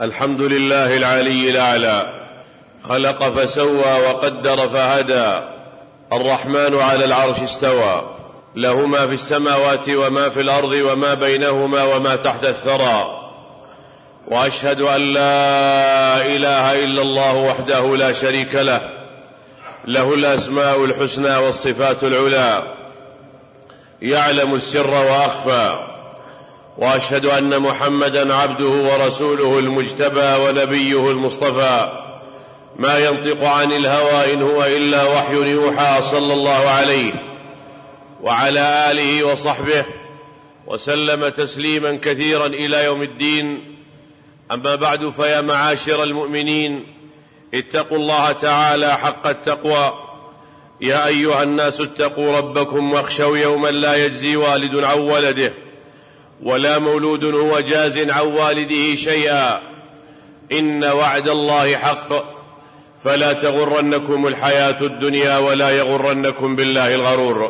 الحمد لله العلي الأعلى، خلق فسوى وقدر فهدى، الرحمن على العرش استوى، له ما في السماوات وما في الأرض وما بينهما وما تحت الثرى، وأشهد أن لا إله إلا الله وحده لا شريك له، له الأسماء الحسنى والصفات العلى، يعلم السر وأخفى، وأشهد أن محمدًا عبده ورسوله المجتبى ونبيه المصطفى، ما ينطق عن الهوى إن هو إلا وحي يوحى، صلى الله عليه وعلى آله وصحبه وسلم تسليما كثيرا إلى يوم الدين. أما بعد، فيا معاشر المؤمنين، اتقوا الله تعالى حق التقوى. يا أيها الناس اتقوا ربكم واخشوا يوما لا يجزي والد عن ولده ولا مولود هو جاز عن والده شيئا، إن وعد الله حق، فلا تغرنكم الحياة الدنيا ولا يغرنكم بالله الغرور.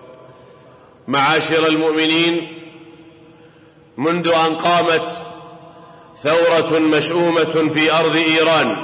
معاشر المؤمنين، منذ أن قامت ثورة مشؤومة في أرض إيران،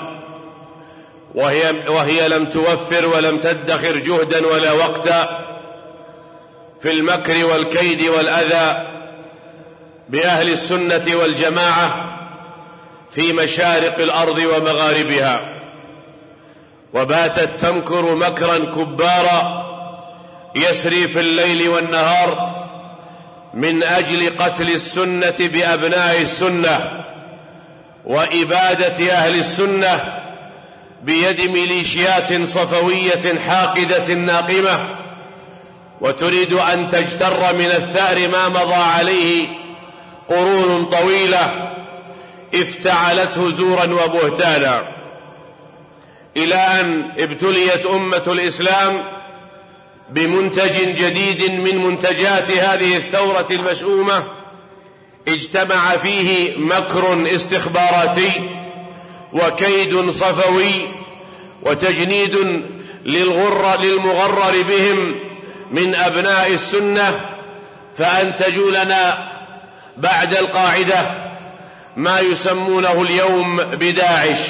وهي لم توفر ولم تدخر جهدا ولا وقتا في المكر والكيد والأذى بأهل السنة والجماعة في مشارق الأرض ومغاربها، وباتت تمكر مكرا كبارا يسري في الليل والنهار من أجل قتل السنة بأبناء السنة وإبادة أهل السنة بيد ميليشيات صفوية حاقدة ناقمة، وتريد أن تجتر من الثأر ما مضى عليه قرون طويلة افتعلته زورا وبهتانا، إلى أن ابتليت أمة الإسلام بمنتج جديد من منتجات هذه الثورة المشؤومة، اجتمع فيه مكر استخباراتي وكيد صفوي وتجنيد للمغرر بهم من أبناء السنة، فأنتجوا لنا بعد القاعدة ما يسمونه اليوم بداعش،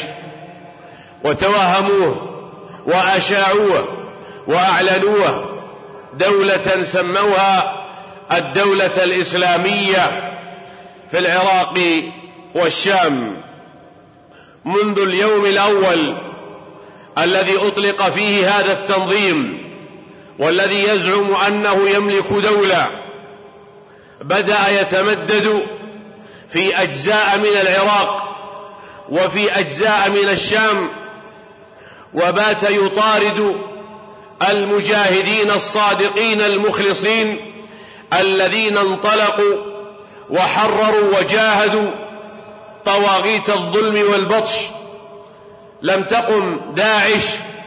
وتوهموه وأشاعوه وأعلنوه دولة سموها الدولة الإسلامية في العراق والشام. منذ اليوم الأول الذي أطلق فيه هذا التنظيم والذي يزعم أنه يملك دولة، بدأ يتمدد في أجزاء من العراق وفي أجزاء من الشام، وبات يطارد المجاهدين الصادقين المخلصين الذين انطلقوا وحرروا وجاهدوا طواغيت الظلم والبطش. لم تقم داعش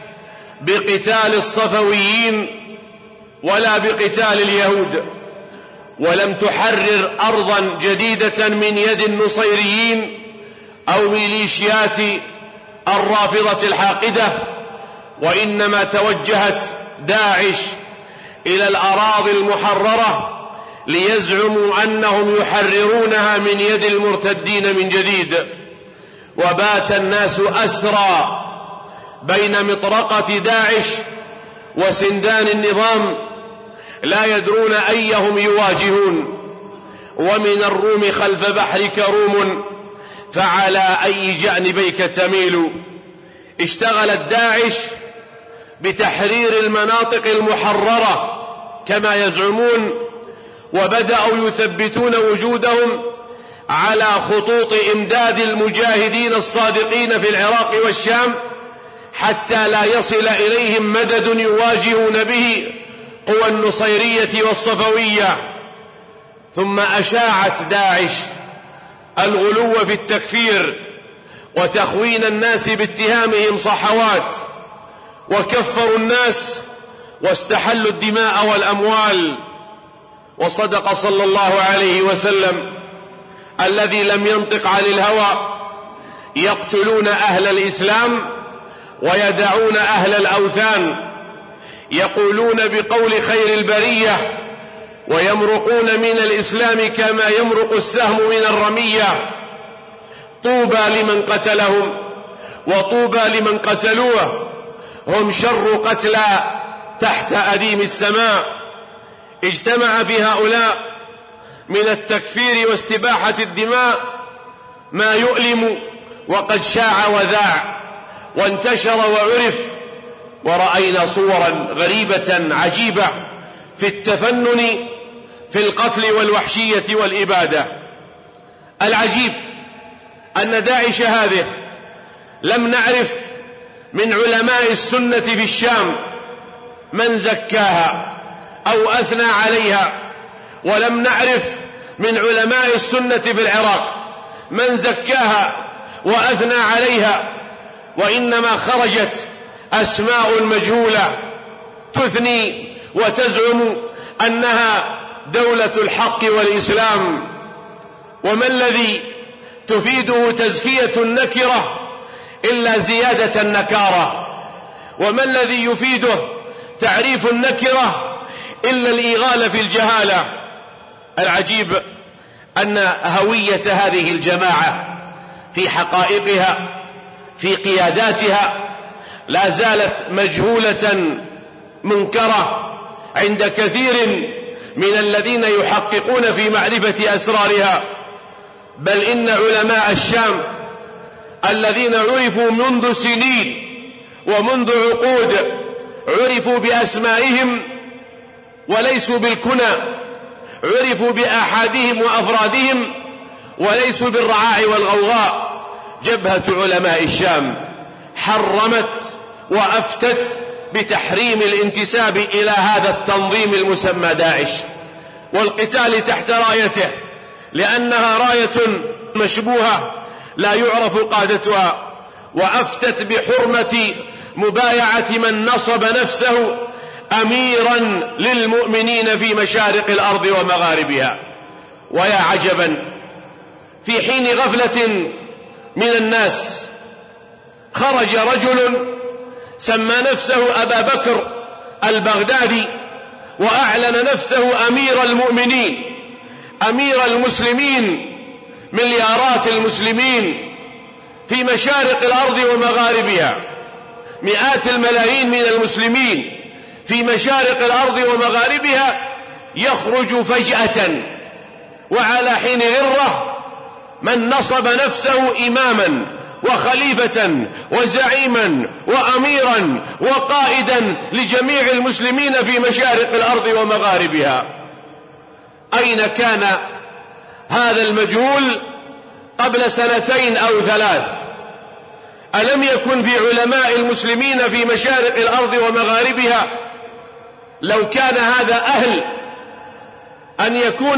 بقتال الصفويين ولا بقتال اليهود، ولم تحرر أرضا جديدة من يد النصيريين أو ميليشيات الرافضة الحاقدة، وإنما توجهت داعش إلى الأراضي المحررة ليزعموا أنهم يحررونها من يد المرتدين من جديد. وبات الناس أسرى بين مطرقة داعش وسندان النظام، لا يدرون أيهم يواجهون، ومن الروم خلف بحرك روم، فعلى أي جانبيك تميل. اشتغلت داعش بتحرير المناطق المحررة كما يزعمون، وبدأوا يثبتون وجودهم على خطوط إمداد المجاهدين الصادقين في العراق والشام، حتى لا يصل إليهم مدد يواجهون به قوى النصيرية والصفوية. ثم أشاعت داعش الغلو في التكفير وتخوين الناس باتهامهم صحوات، وكفروا الناس واستحلوا الدماء والأموال. وصدق صلى الله عليه وسلم الذي لم ينطق عن الهوى: يقتلون أهل الإسلام ويدعون أهل الأوثان، يقولون بقول خير البرية ويمرقون من الإسلام كما يمرق السهم من الرمية. طوبى لمن قتلهم وطوبى لمن قتلوه، هم شر قتلى تحت أديم السماء. اجتمع في هؤلاء من التكفير واستباحة الدماء ما يؤلم، وقد شاع وذاع وانتشر وعرف، ورأينا صورا غريبة عجيبة في التفنن في القتل والوحشية والإبادة. العجيب أن داعش هذه لم نعرف من علماء السنة في الشام من زكاها أو أثنى عليها، ولم نعرف من علماء السنة في العراق من زكاها وأثنى عليها، وإنما خرجت أسماء مجهولة تثني وتزعم أنها دولة الحق والإسلام. وما الذي تفيده تزكية النكرة إلا زيادة النكارة؟ وما الذي يفيده تعريف النكرة إلا الإغالة في الجهالة؟ العجيب أن هوية هذه الجماعة في حقائقها في قياداتها لا زالت مجهولة منكرة عند كثير من الذين يحققون في معرفة أسرارها. بل إن علماء الشام الذين عرفوا منذ سنين ومنذ عقود عرفوا بأسمائهم وليسوا بالكنى، عرفوا بآحادهم وأفرادهم وليسوا بالرعاع والغوغاء. جبهة علماء الشام حرمت وأفتت بتحريم الانتساب إلى هذا التنظيم المسمى داعش والقتال تحت رايته، لأنها راية مشبوهة لا يعرف قادتها. وأفتت بحرمة مبايعة من نصب نفسه أميرا للمؤمنين في مشارق الأرض ومغاربها. ويا عجبا، في حين غفلة من الناس خرج رجل سمى نفسه أبا بكر البغدادي وأعلن نفسه أمير المؤمنين، أمير المسلمين، مليارات المسلمين في مشارق الأرض ومغاربها، مئات الملايين من المسلمين في مشارق الأرض ومغاربها، يخرج فجأة وعلى حين غرة من نصب نفسه إماما وخليفة وزعيما وأميرا وقائدا لجميع المسلمين في مشارق الأرض ومغاربها. أين كان هذا المجهول قبل 2 أو 3؟ ألم يكن في علماء المسلمين في مشارق الأرض ومغاربها لو كان هذا أهل أن يكون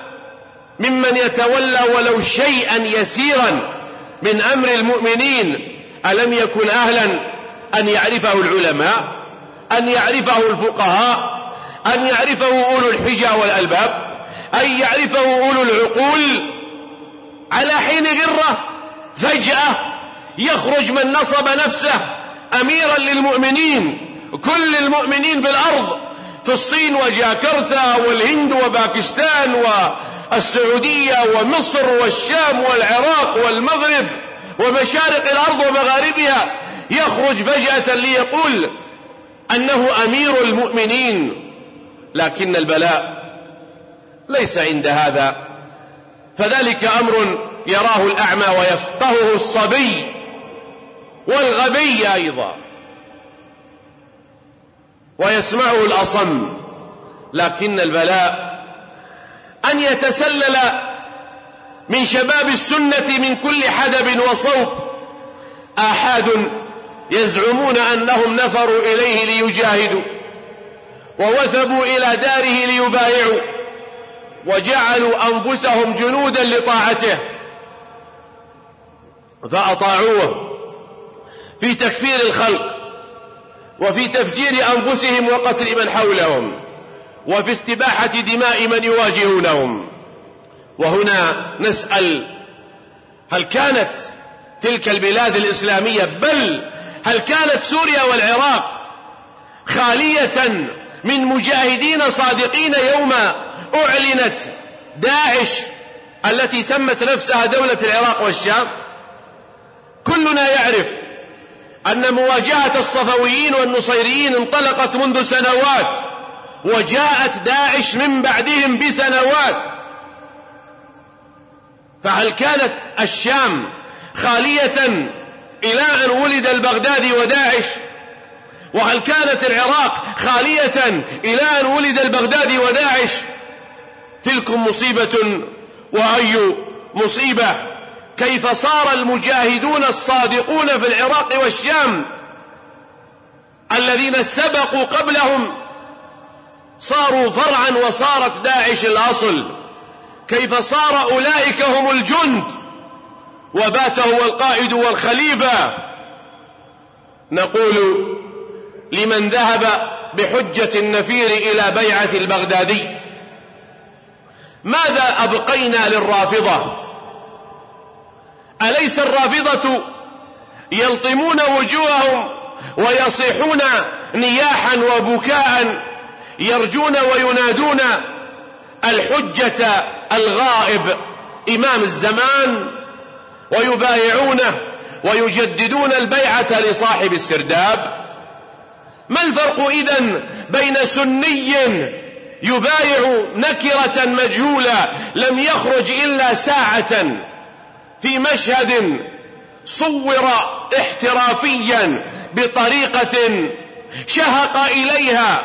ممن يتولى ولو شيئا يسيرا من أمر المؤمنين، ألم يكن أهلا أن يعرفه العلماء، أن يعرفه الفقهاء، أن يعرفه أولو الحجى والألباب، أن يعرفه أولو العقول؟ على حين غرة فجأة يخرج من نصب نفسه أميرا للمؤمنين، كل المؤمنين في الأرض، في الصين وجاكرتا والهند وباكستان والسعودية ومصر والشام والعراق والمغرب ومشارق الأرض ومغاربها، يخرج فجأة ليقول أنه أمير المؤمنين. لكن البلاء ليس عند هذا، فذلك أمر يراه الأعمى ويفقهه الصبي والغبي أيضا ويسمعه الأصم. لكن البلاء أن يتسلل من شباب السنة من كل حدب وصوب آحاد يزعمون أنهم نفروا إليه ليجاهدوا ووثبوا إلى داره ليبايعوا وجعلوا أنفسهم جنودا لطاعته فأطاعوه في تكفير الخلق وفي تفجير أنفسهم وقتل من حولهم وفي استباحة دماء من يواجهونهم. وهنا نسأل: هل كانت تلك البلاد الإسلامية، بل هل كانت سوريا والعراق خالية من مجاهدين صادقين يوم أعلنت داعش التي سمت نفسها دولة العراق والشام؟ كلنا يعرف أن مواجهة الصفويين والنصيريين انطلقت منذ سنوات، وجاءت داعش من بعدهم بسنوات. فهل كانت الشام خالية إلى أن ولد البغدادي وداعش؟ وهل كانت العراق خالية إلى أن ولد البغدادي وداعش؟ تلكم مصيبة وأي مصيبة. كيف صار المجاهدون الصادقون في العراق والشام الذين سبقوا قبلهم صاروا فرعا وصارت داعش الأصل؟ كيف صار أولئك هم الجند وبات هو القائد والخليفة؟ نقول لمن ذهب بحجة النفير إلى بيعة البغدادي: ماذا أبقينا للرافضة؟ أليس الرافضة يلطمون وجوههم ويصيحون نياحا وبكاء يرجون وينادون الحجة الغائب إمام الزمان، ويبايعونه ويجددون البيعة لصاحب السرداب؟ ما الفرق إذن بين سني يبايع نكرة مجهولة لم يخرج إلا ساعة في مشهد صور احترافيا بطريقة شهق إليها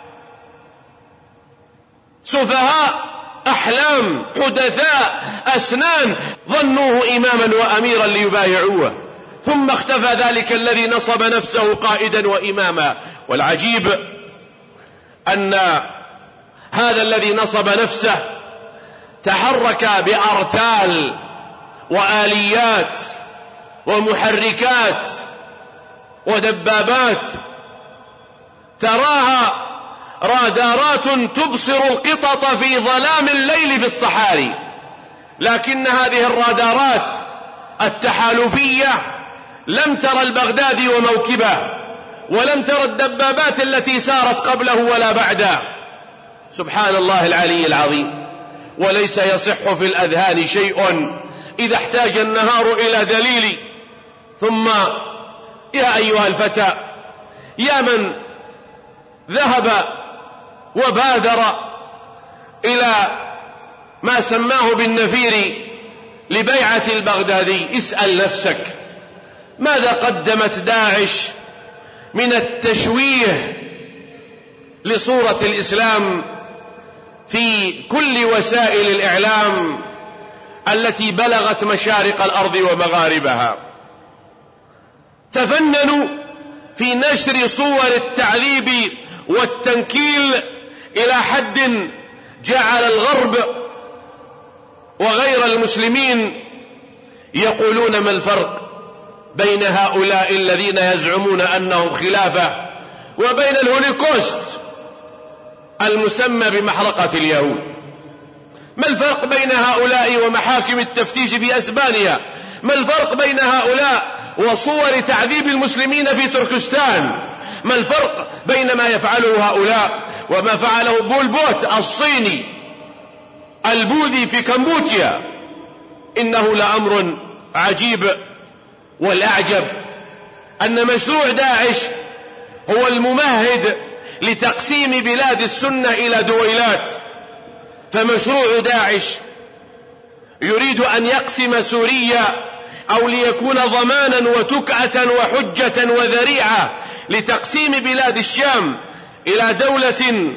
سفهاء أحلام حدثاء أسنان ظنوه إماما وأميرا ليبايعوه، ثم اختفى ذلك الذي نصب نفسه قائدا وإماما؟ والعجيب أن هذا الذي نصب نفسه تحرك بأرتال وآليات ومحركات ودبابات تراها رادارات تبصر القطط في ظلام الليل في الصحاري، لكن هذه الرادارات التحالفية لم ترى البغدادي وموكبه، ولم ترى الدبابات التي سارت قبله ولا بعده. سبحان الله العلي العظيم. وليس يصح في الأذهان شيء إذا احتاج النهار إلى دليل. ثم يا أيها الفتى، يا من ذهب وبادر إلى ما سماه بالنفير لبيعة البغدادي، اسأل نفسك ماذا قدمت داعش من التشويه لصورة الإسلام في كل وسائل الإعلام التي بلغت مشارق الأرض ومغاربها. تفننوا في نشر صور التعذيب والتنكيل إلى حد جعل الغرب وغير المسلمين يقولون ما الفرق بين هؤلاء الذين يزعمون أنهم خلافة وبين الهوليكوست المسمى بمحرقة اليهود؟ ما الفرق بين هؤلاء ومحاكم التفتيش في أسبانيا؟ ما الفرق بين هؤلاء وصور تعذيب المسلمين في تركستان؟ ما الفرق بين ما يفعله هؤلاء وما فعله بول بوت الصيني البوذي في كمبوديا؟ إنه لأمر عجيب. والأعجب أن مشروع داعش هو الممهد لتقسيم بلاد السنة إلى دويلات. فمشروع داعش يريد أن يقسم سوريا أو ليكون ضمانا وتكأة وحجة وذريعة لتقسيم بلاد الشام إلى دولة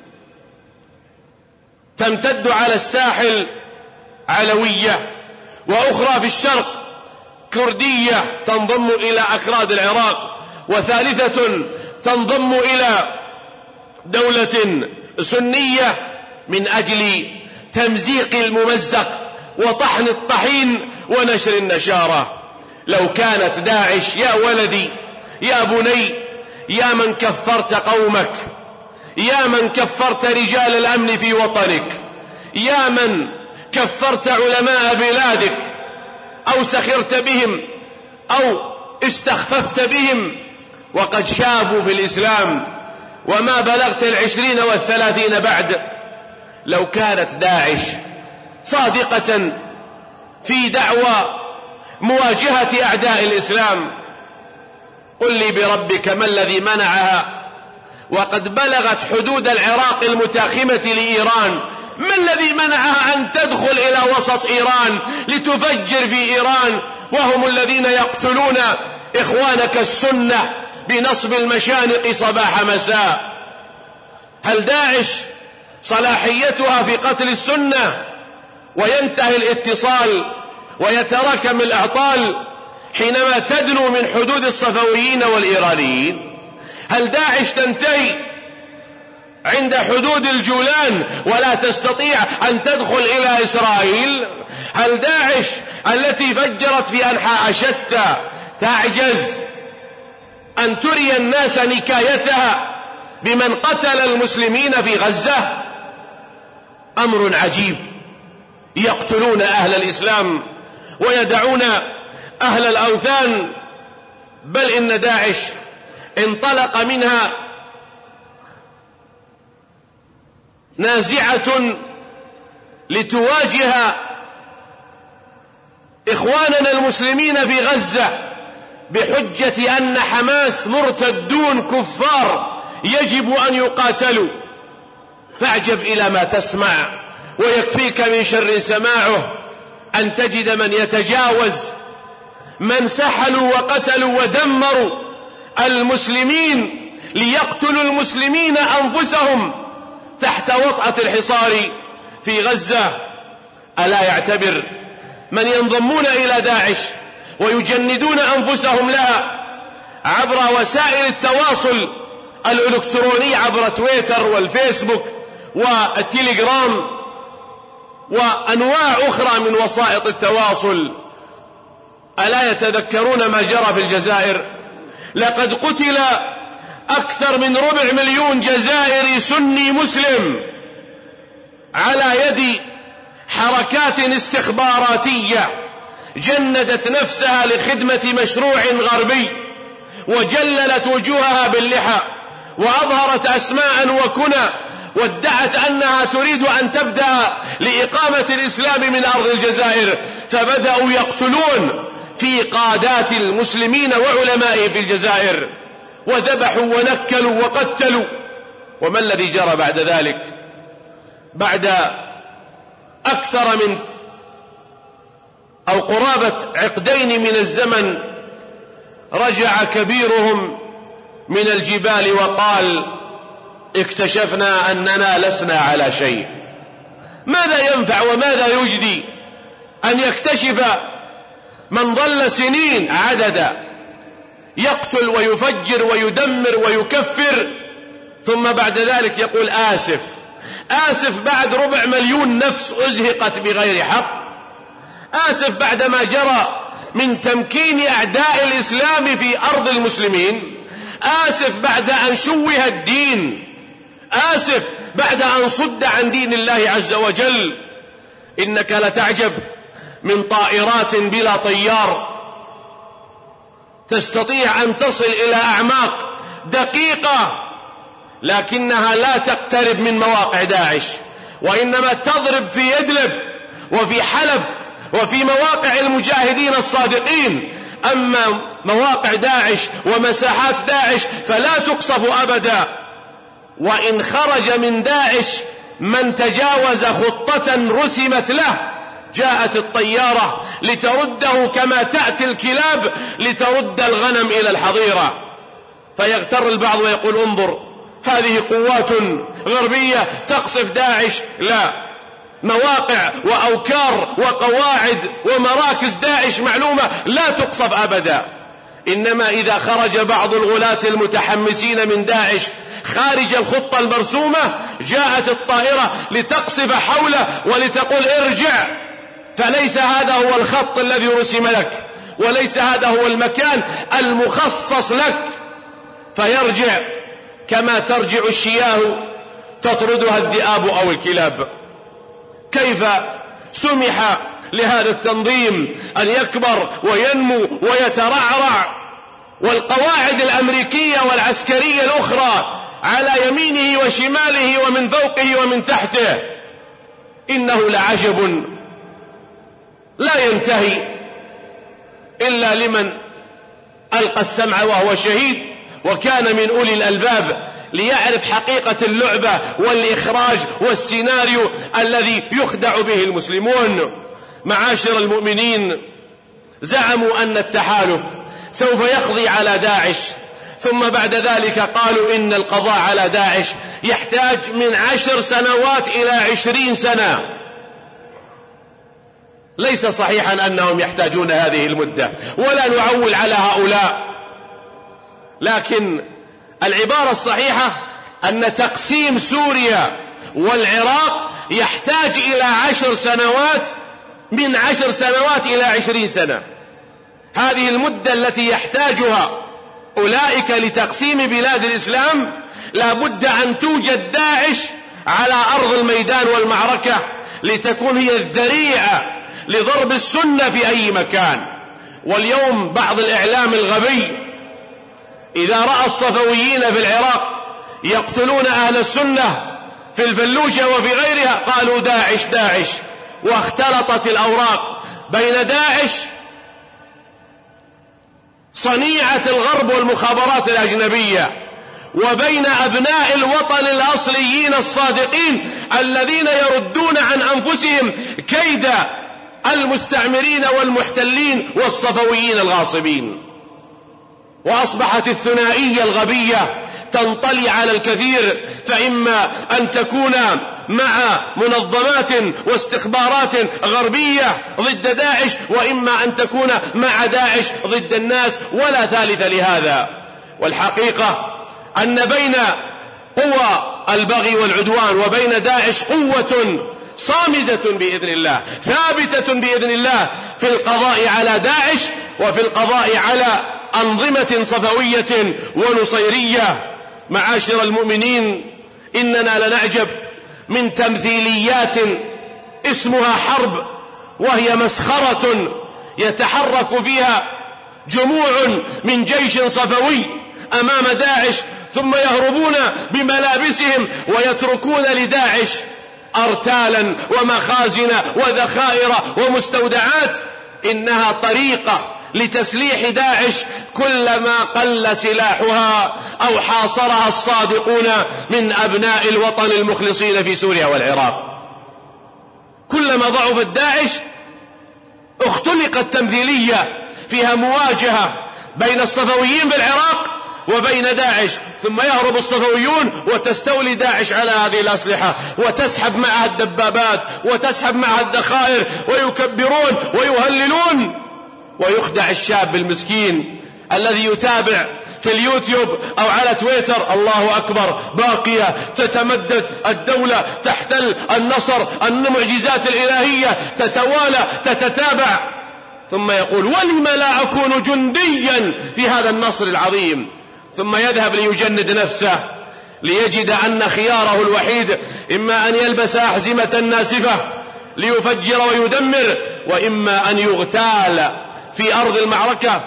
تمتد على الساحل علوية، وأخرى في الشرق كردية تنضم إلى أكراد العراق، وثالثة تنضم إلى دولة سنية من أجل تمزيق الممزق وطحن الطحين ونشر النشارة. لو كانت داعش يا ولدي يا بني، يا من كفرت قومك، يا من كفرت رجال الأمن في وطنك، يا من كفرت علماء بلادك أو سخرت بهم أو استخففت بهم وقد شابوا في الإسلام وما بلغت 20 و30 بعد، لو كانت داعش صادقة في دعوى مواجهة أعداء الإسلام. قل لي بربك ما الذي منعها وقد بلغت حدود العراق المتاخمة لإيران؟ ما الذي منعها أن تدخل إلى وسط إيران لتفجر في إيران، وهم الذين يقتلون إخوانك السنة بنصب المشانق صباح مساء؟ هل داعش صلاحيتها في قتل السنة وينتهي الاتصال ويتراكم الأعطال حينما تدنو من حدود الصفويين والإيرانيين؟ هل داعش تنتهي عند حدود الجولان ولا تستطيع أن تدخل إلى إسرائيل؟ هل داعش التي فجرت في أنحاء شتى تعجز أن تري الناس نكايتها بمن قتل المسلمين في غزة؟ أمر عجيب، يقتلون أهل الإسلام ويدعون أهل الأوثان، بل إن داعش انطلق منها نازعة لتواجه إخواننا المسلمين في غزة بحجة أن حماس مرتدون كفار يجب أن يقاتلوا. فاعجب إلى ما تسمع، ويكفيك من شر سماعه أن تجد من يتجاوز من سحلوا وقتلوا ودمروا المسلمين ليقتلوا المسلمين أنفسهم تحت وطأة الحصار في غزة. ألا يعتبر من ينضمون إلى داعش ويجندون أنفسهم لها عبر وسائل التواصل الإلكتروني، عبر تويتر والفيسبوك والتليجرام وأنواع أخرى من وسائط التواصل، ألا يتذكرون ما جرى في الجزائر؟ لقد قتل أكثر من 250,000 جزائري سني مسلم على يد حركات استخباراتية جندت نفسها لخدمة مشروع غربي، وجللت وجوهها باللحى وأظهرت أسماء وكنى، وادعت أنها تريد أن تبدأ لإقامة الإسلام من أرض الجزائر، فبدأوا يقتلون في قادات المسلمين وعلمائهم في الجزائر، وذبحوا ونكلوا وقتلوا. وما الذي جرى بعد ذلك؟ بعد أكثر من أو قرابة عقدين من الزمن رجع كبيرهم من الجبال وقال: اكتشفنا أننا لسنا على شيء. ماذا ينفع وماذا يجدي أن يكتشف من ظل سنين عددا يقتل ويفجر ويدمر ويكفر، ثم بعد ذلك يقول آسف؟ آسف بعد 250,000 نفس أزهقت بغير حق؟ آسف بعدما جرى من تمكين أعداء الإسلام في أرض المسلمين؟ آسف بعد أن شوه الدين؟ آسف بعد أن صد عن دين الله عز وجل؟ إنك لتعجب من طائرات بلا طيار تستطيع أن تصل إلى أعماق دقيقة، لكنها لا تقترب من مواقع داعش، وإنما تضرب في إدلب وفي حلب وفي مواقع المجاهدين الصادقين. أما مواقع داعش ومساحات داعش فلا تقصف أبدا. وإن خرج من داعش من تجاوز خطة رسمت له، جاءت الطيارة لترده كما تأتي الكلاب لترد الغنم إلى الحظيرة. فيغتر البعض ويقول: انظر، هذه قوات غربية تقصف داعش. لا، مواقع وأوكار وقواعد ومراكز داعش معلومة لا تقصف أبدا. إنما إذا خرج بعض الغلاة المتحمسين من داعش خارج الخطة المرسومة، جاءت الطائرة لتقصف حوله ولتقول: ارجع، فليس هذا هو الخط الذي رسم لك، وليس هذا هو المكان المخصص لك. فيرجع كما ترجع الشياه تطردها الذئاب أو الكلاب. كيف سمح لهذا التنظيم أن يكبر وينمو ويترعرع والقواعد الأمريكية والعسكرية الأخرى على يمينه وشماله ومن فوقه ومن تحته؟ إنه لعجب لا ينتهي. إلا لمن ألقى السمع وهو شهيد وكان من أولي الألباب، ليعرف حقيقة اللعبة والإخراج والسيناريو الذي يخدع به المسلمون. معاشر المؤمنين، زعموا أن التحالف سوف يقضي على داعش، ثم بعد ذلك قالوا إن القضاء على داعش يحتاج من 10 سنوات إلى 20 سنة. ليس صحيحا أنهم يحتاجون هذه المدة، ولا نعول على هؤلاء، لكن العبارة الصحيحة أن تقسيم سوريا والعراق يحتاج إلى 10 سنوات، من 10 سنوات إلى 20 سنة. هذه المدة التي يحتاجها أولئك لتقسيم بلاد الإسلام لا بد أن توجد داعش على أرض الميدان والمعركة، لتكون هي الذريعة لضرب السنة في أي مكان. واليوم بعض الإعلام الغبي إذا رأى الصفويين في العراق يقتلون أهل السنة في الفلوجة وفي غيرها قالوا داعش داعش، واختلطت الأوراق بين داعش صنيعة الغرب والمخابرات الأجنبية وبين أبناء الوطن الأصليين الصادقين الذين يردون عن أنفسهم كيد المستعمرين والمحتلين والصفويين الغاصبين. وأصبحت الثنائية الغبية تنطلي على الكثير، فإما أن تكون مع منظمات واستخبارات غربية ضد داعش، وإما أن تكون مع داعش ضد الناس، ولا ثالث لهذا. والحقيقة أن بين قوى البغي والعدوان وبين داعش قوة صامدة بإذن الله، ثابتة بإذن الله في القضاء على داعش وفي القضاء على أنظمة صفوية ونصيرية. معاشر المؤمنين، إننا لنعجب من تمثيليات اسمها حرب، وهي مسخرة يتحرك فيها جموع من جيش صفوي أمام داعش، ثم يهربون بملابسهم ويتركون لداعش أرتالا ومخازن وذخائر ومستودعات. إنها طريقة لتسليح داعش كلما قل سلاحها أو حاصرها الصادقون من أبناء الوطن المخلصين في سوريا والعراق. كلما ضعفت داعش اختلقت تمثيلية فيها مواجهة بين الصفويين بالعراق وبين داعش، ثم يهرب الصفويون وتستولي داعش على هذه الأسلحة وتسحب معها الدبابات وتسحب معها الذخائر، ويكبرون ويهللون، ويخدع الشاب المسكين الذي يتابع في اليوتيوب أو على تويتر الله أكبر باقية تتمدد، الدولة تحتل، النصر، المعجزات الإلهية تتوالى تتتابع، ثم يقول ولم لا أكون جنديا في هذا النصر العظيم، ثم يذهب ليجند نفسه ليجد أن خياره الوحيد إما أن يلبس أحزمة ناسفة ليفجر ويدمر، وإما أن يغتال في أرض المعركة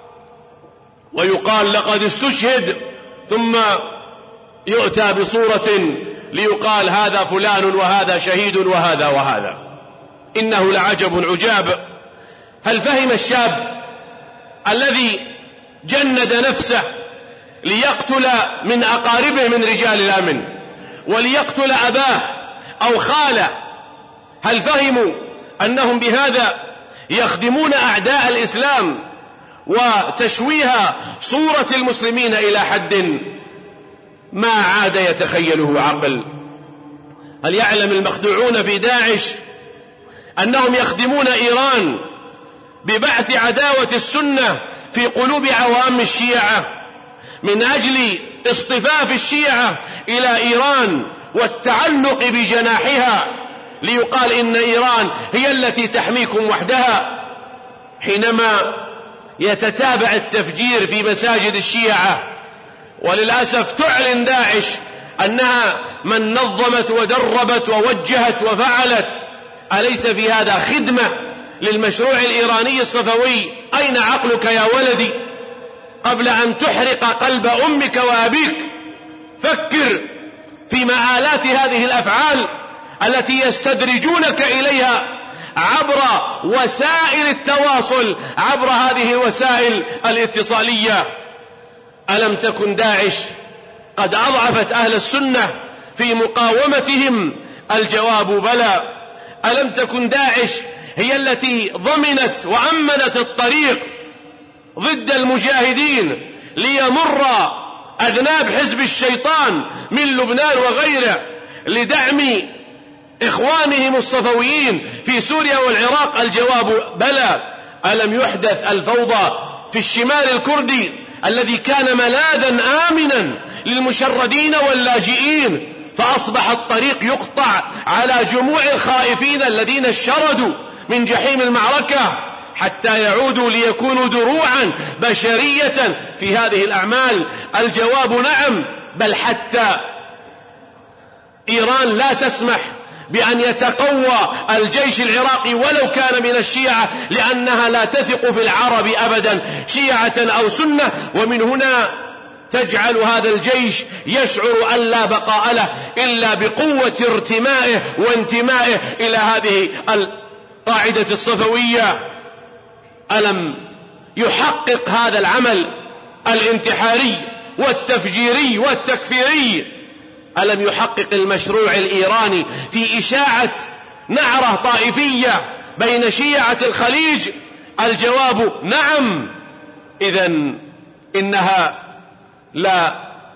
ويقال لقد استشهد، ثم يؤتى بصورة ليقال هذا فلان وهذا شهيد وهذا وهذا. إنه لعجب عجاب. هل فهم الشاب الذي جند نفسه ليقتل من أقاربه من رجال الأمن وليقتل أباه أو خاله، هل فهموا أنهم بهذا يخدمون أعداء الإسلام وتشويه صورة المسلمين إلى حد ما عاد يتخيله عقل؟ هل يعلم المخدوعون في داعش أنهم يخدمون إيران ببعث عداوة السنة في قلوب عوام الشيعة من أجل اصطفاف الشيعة إلى إيران والتعلق بجناحها، ليقال إن إيران هي التي تحميكم وحدها، حينما يتتابع التفجير في مساجد الشيعة؟ وللأسف تعلن داعش أنها من نظمت ودربت ووجهت وفعلت. أليس في هذا خدمة للمشروع الإيراني الصفوي؟ أين عقلك يا ولدي قبل أن تحرق قلب أمك وأبيك؟ فكر في مآلات هذه الأفعال التي يستدرجونك إليها عبر وسائل التواصل، عبر هذه الوسائل الاتصالية. ألم تكن داعش قد أضعفت أهل السنة في مقاومتهم؟ الجواب بلى. ألم تكن داعش هي التي ضمنت وأمنت الطريق ضد المجاهدين ليمر أذناب حزب الشيطان من لبنان وغيره لدعم إخوانهم الصفويين في سوريا والعراق؟ الجواب بلى. ألم يحدث الفوضى في الشمال الكردي الذي كان ملاذا آمنا للمشردين واللاجئين، فأصبح الطريق يقطع على جموع الخائفين الذين شردوا من جحيم المعركة حتى يعودوا ليكونوا دروعا بشرية في هذه الأعمال؟ الجواب نعم، بل حتى إيران لا تسمح بأن يتقوى الجيش العراقي ولو كان من الشيعة، لأنها لا تثق في العرب أبدا شيعة أو سنة، ومن هنا تجعل هذا الجيش يشعر أن لا بقاء له إلا بقوة ارتمائه وانتمائه إلى هذه القاعدة الصفوية. ألم يحقق هذا العمل الانتحاري والتفجيري والتكفيري؟ ألم يحقق المشروع الإيراني في إشاعة نعرة طائفية بين شيعة الخليج؟ الجواب نعم. إذن إنها لا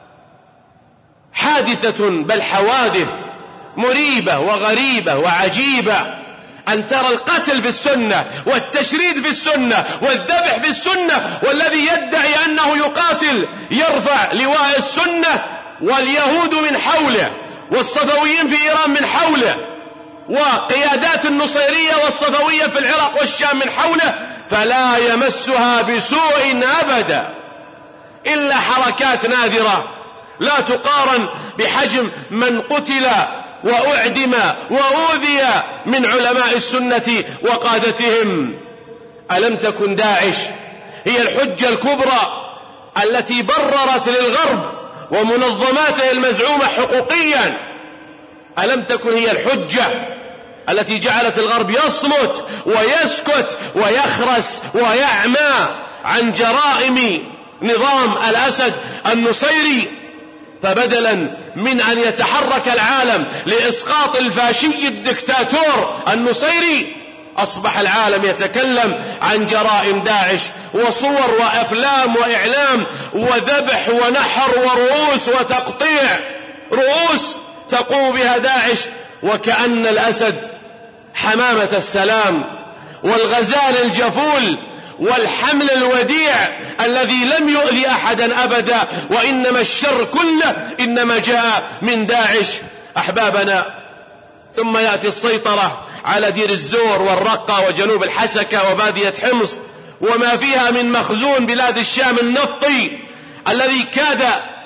حادثة بل حوادث مريبة وغريبة وعجيبة أن ترى القتل في السنة والتشريد في السنة والذبح في السنة، والذي يدعي أنه يقاتل يرفع لواء السنة، واليهود من حوله والصفويين في إيران من حوله وقيادات النصيرية والصفوية في العراق والشام من حوله، فلا يمسها بسوء أبدا إلا حركات نادرة لا تقارن بحجم من قتل وأعدم وأوذي من علماء السنة وقادتهم. ألم تكن داعش هي الحجة الكبرى التي بررت للغرب ومنظماته المزعومة حقوقيا؟ ألم تكن هي الحجة التي جعلت الغرب يصمت ويسكت ويخرس ويعمى عن جرائم نظام الأسد النصيري؟ فبدلا من أن يتحرك العالم لإسقاط الفاشي الدكتاتور النصيري، أصبح العالم يتكلم عن جرائم داعش وصور وأفلام وإعلام وذبح ونحر ورؤوس وتقطيع رؤوس تقوم بها داعش، وكأن الأسد حمامة السلام والغزال الجفول والحمل الوديع الذي لم يؤذي أحدا أبدا، وإنما الشر كله إنما جاء من داعش. أحبابنا، ثم يأتي السيطرة على دير الزور والرقة وجنوب الحسكة وبادية حمص وما فيها من مخزون بلاد الشام النفطي الذي كاد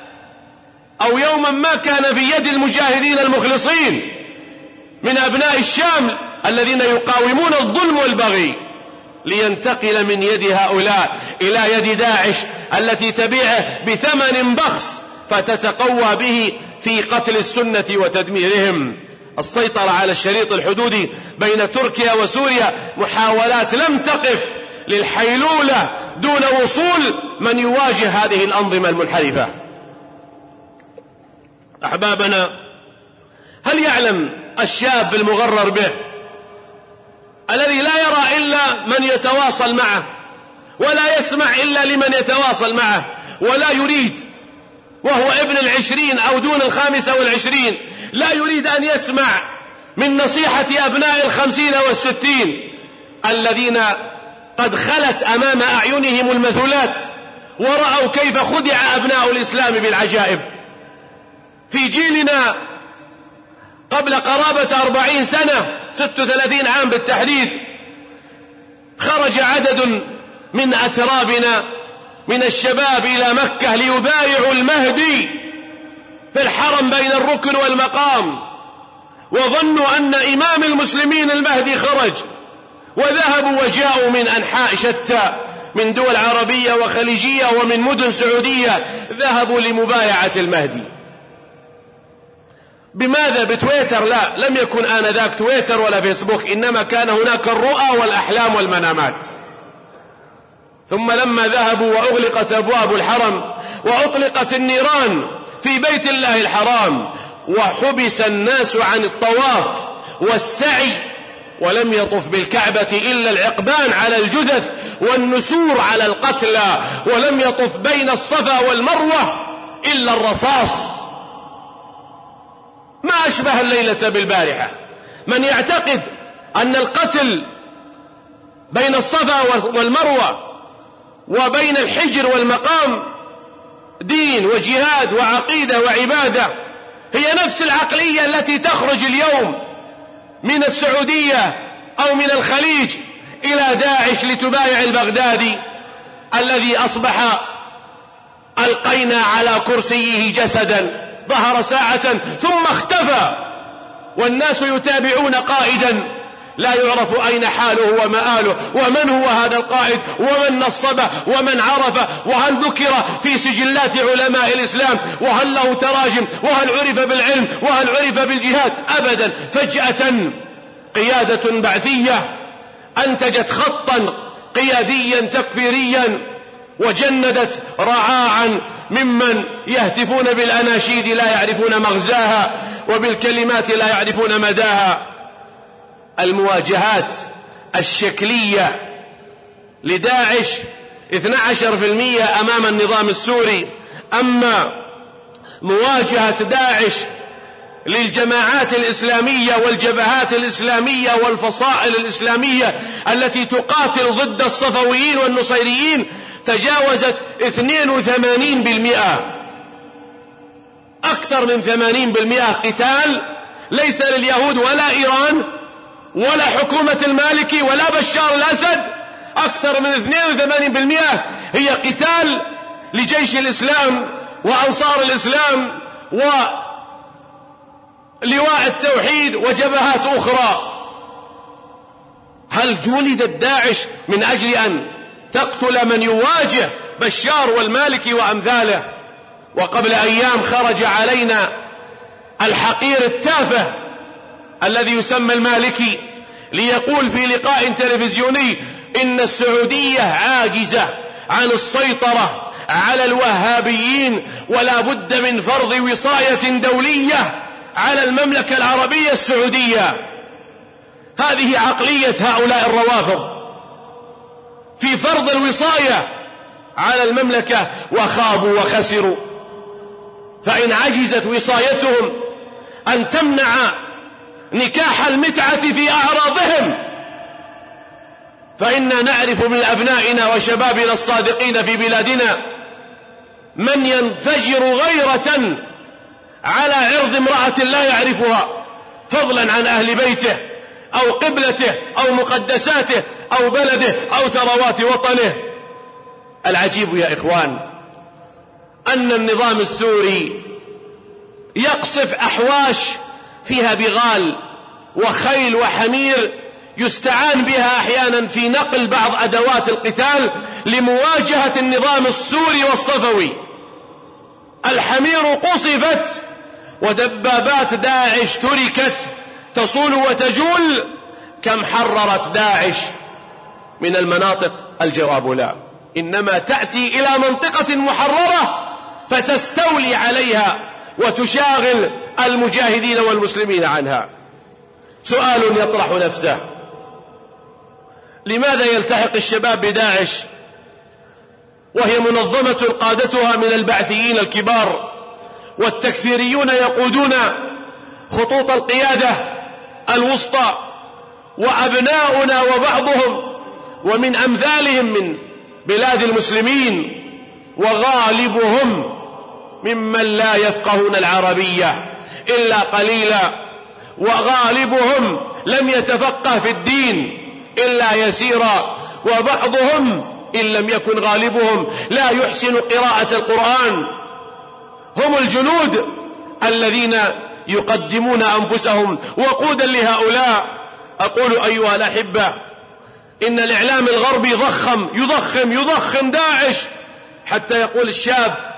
أو يوما ما كان في يد المجاهدين المخلصين من أبناء الشام الذين يقاومون الظلم والبغي، لينتقل من يد هؤلاء إلى يد داعش التي تبيعه بثمن بخس فتتقوى به في قتل السنة وتدميرهم. السيطرة على الشريط الحدودي بين تركيا وسوريا محاولات لم تقف للحيلولة دون وصول من يواجه هذه الأنظمة المنحرفة. أحبابنا، هل يعلم الشاب المغرر به الذي لا يرى إلا من يتواصل معه ولا يسمع إلا لمن يتواصل معه، ولا يريد وهو ابن 20 أو دون 25 لا يريد أن يسمع من نصيحة أبناء 50 و60 الذين قد خلت أمام أعينهم المثلات ورأوا كيف خدع أبناء الإسلام بالعجائب؟ في جيلنا قبل قرابة 40 سنة 36 عام بالتحديد خرج عدد من أترابنا من الشباب إلى مكة ليبايعوا المهدي في الحرم بين الركن والمقام، وظنوا أن إمام المسلمين المهدي خرج، وذهبوا وجاءوا من أنحاء شتى من دول عربية وخليجية ومن مدن سعودية، ذهبوا لمبايعة المهدي. بماذا؟ بتويتر؟ لا، لم يكن آنذاك تويتر ولا فيسبوك، إنما كان هناك الرؤى والأحلام والمنامات. ثم لما ذهبوا وأغلقت أبواب الحرم وأطلقت النيران في بيت الله الحرام وحبس الناس عن الطواف والسعي، ولم يطف بالكعبة إلا العقبان على الجثث والنسور على القتلى، ولم يطف بين الصفا والمروة إلا الرصاص. ما أشبه الليلة بالبارحة. من يعتقد أن القتل بين الصفا والمروة وبين الحجر والمقام دين وجهاد وعقيدة وعبادة، هي نفس العقلية التي تخرج اليوم من السعودية أو من الخليج إلى داعش لتبايع البغدادي الذي أصبح ألقينا على كرسيه جسدا ظهر ساعة ثم اختفى، والناس يتابعون قائدا لا يعرف أين حاله ومآله، ومن هو هذا القائد، ومن نصبه، ومن عرفه، وهل ذكر في سجلات علماء الإسلام، وهل له تراجم، وهل عرف بالعلم، وهل عرف بالجهاد؟ أبدا. فجأة قيادة بعثية أنتجت خطا قياديا تكفيريا وجندت رعاعا ممن يهتفون بالأناشيد لا يعرفون مغزاها وبالكلمات لا يعرفون مداها. المواجهات الشكلية لداعش 12% أمام النظام السوري، أما مواجهة داعش للجماعات الإسلامية والجبهات الإسلامية والفصائل الإسلامية التي تقاتل ضد الصفويين والنصيريين تجاوزت 82%، أكثر من 80% قتال ليس لليهود ولا إيران ولا حكومة المالكي ولا بشار الأسد، أكثر من 82% هي قتال لجيش الإسلام وأنصار الإسلام ولواء التوحيد وجبهات أخرى. هل جولدت داعش من أجل أن تقتل من يواجه بشار والمالكي وأمثاله؟ وقبل أيام خرج علينا الحقير التافه الذي يسمى المالكي ليقول في لقاء تلفزيوني إن السعودية عاجزة عن السيطرة على الوهابيين ولا بد من فرض وصاية دولية على المملكة العربية السعودية. هذه عقلية هؤلاء الروافض في فرض الوصاية على المملكة، وخابوا وخسروا. فإن عجزت وصايتهم أن تمنع نكاح المتعة في أعراضهم، فإنا نعرف من أبنائنا وشبابنا الصادقين في بلادنا من ينفجر غيرة على عرض امرأة لا يعرفها، فضلا عن أهل بيته أو قبلته أو مقدساته أو بلده أو ثروات وطنه. العجيب يا إخوان أن النظام السوري يقصف أحواش فيها بغال وخيل وحمير يستعان بها أحيانا في نقل بعض أدوات القتال لمواجهة النظام السوري والصفوي. الحمير قصفت ودبابات داعش تركت تصول وتجول. كم حررت داعش من المناطق؟ الجواب لا، إنما تأتي إلى منطقة محررة فتستولي عليها وتشاغل المجاهدين والمسلمين عنها. سؤال يطرح نفسه: لماذا يلتحق الشباب بداعش وهي منظمة قادتها من البعثيين الكبار والتكفيريون يقودون خطوط القيادة الوسطى، وأبناؤنا وبعضهم ومن أمثالهم من بلاد المسلمين وغالبهم ممن لا يفقهون العربية إلا قليلا، وغالبهم لم يتفقه في الدين إلا يسيرا، وبعضهم إن لم يكن غالبهم لا يحسن قراءة القرآن. هم الجنود الذين يقدمون أنفسهم وقودا لهؤلاء. أقول أيها الأحبة إن الإعلام الغربي يضخم داعش حتى يقول الشاب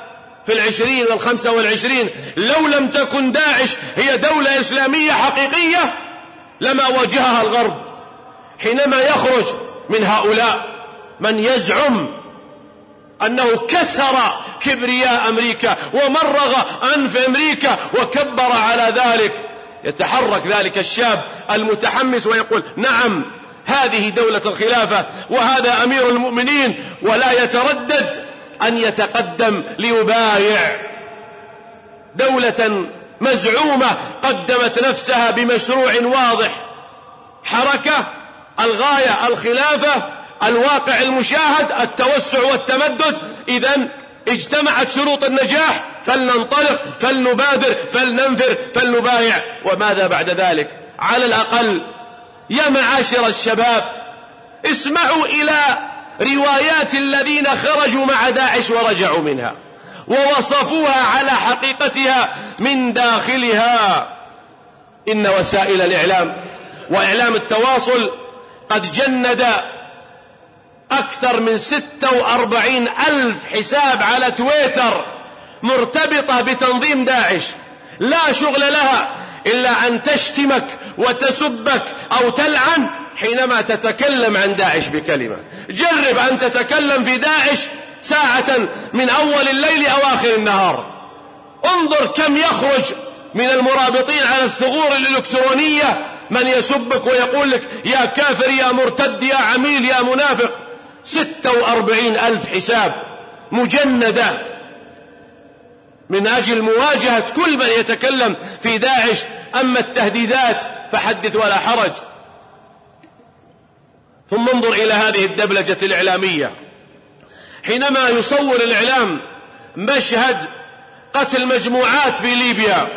في 20 وال25 لو لم تكن داعش هي دولة إسلامية حقيقية لما واجهها الغرب. حينما يخرج من هؤلاء من يزعم أنه كسر كبرياء أمريكا ومرغ أنف أمريكا وكبر على ذلك، يتحرك ذلك الشاب المتحمس ويقول نعم هذه دولة الخلافة وهذا أمير المؤمنين، ولا يتردد أن يتقدم ليبايع. دولة مزعومة قدمت نفسها بمشروع واضح، حركة الغاية الخلافة، الواقع المشاهد التوسع والتمدد. إذن اجتمعت شروط النجاح، فلننطلق، فلنبادر، فلننفر، فلنبايع. وماذا بعد ذلك؟ على الأقل يا معاشر الشباب اسمعوا إلى روايات الذين خرجوا مع داعش ورجعوا منها ووصفوها على حقيقتها من داخلها. إن وسائل الإعلام وإعلام التواصل قد جند أكثر من 46,000 حساب على تويتر مرتبطة بتنظيم داعش، لا شغل لها إلا أن تشتمك وتسبك أو تلعن حينما تتكلم عن داعش بكلمة. جرب أن تتكلم في داعش ساعة من أول الليل أو آخر النهار، انظر كم يخرج من المرابطين على الثغور الإلكترونية من يسبك ويقول لك يا كافر يا مرتد يا عميل يا منافق. 46,000 حساب مجندة من أجل مواجهة كل من يتكلم في داعش. أما التهديدات فحدث ولا حرج. ثم انظر إلى هذه الدبلجة الإعلامية، حينما يصور الإعلام مشهد قتل مجموعات في ليبيا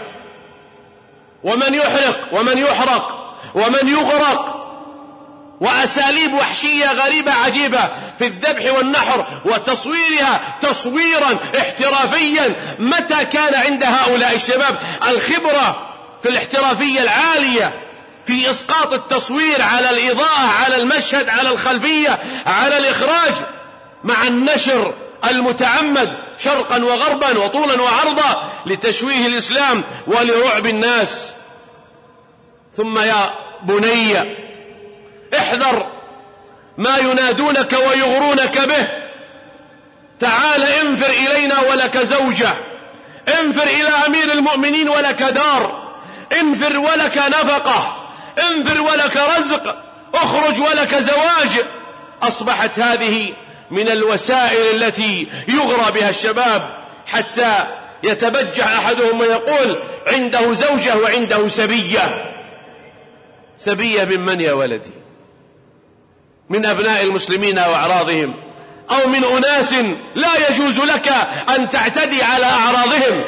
ومن يحرق ومن يحرق ومن يغرق، وأساليب وحشية غريبة عجيبة في الذبح والنحر وتصويرها تصويرا احترافيا. متى كان عند هؤلاء الشباب الخبرة في الاحترافية العالية في إسقاط التصوير على الإضاءة على المشهد على الخلفية على الإخراج مع النشر المتعمد شرقا وغربا وطولا وعرضا لتشويه الإسلام ولرعب الناس؟ ثم يا بني احذر ما ينادونك ويغرونك به. تعال انفر إلينا ولك زوجة، انفر إلى أمير المؤمنين ولك دار، انفر ولك نفقة، انفر ولك رزق، اخرج ولك زواج. أصبحت هذه من الوسائل التي يغرى بها الشباب حتى يتبجح أحدهم ويقول عنده زوجة وعنده سبية. سبية من يا ولدي؟ من أبناء المسلمين وأعراضهم، أو من أناس لا يجوز لك أن تعتدي على أعراضهم.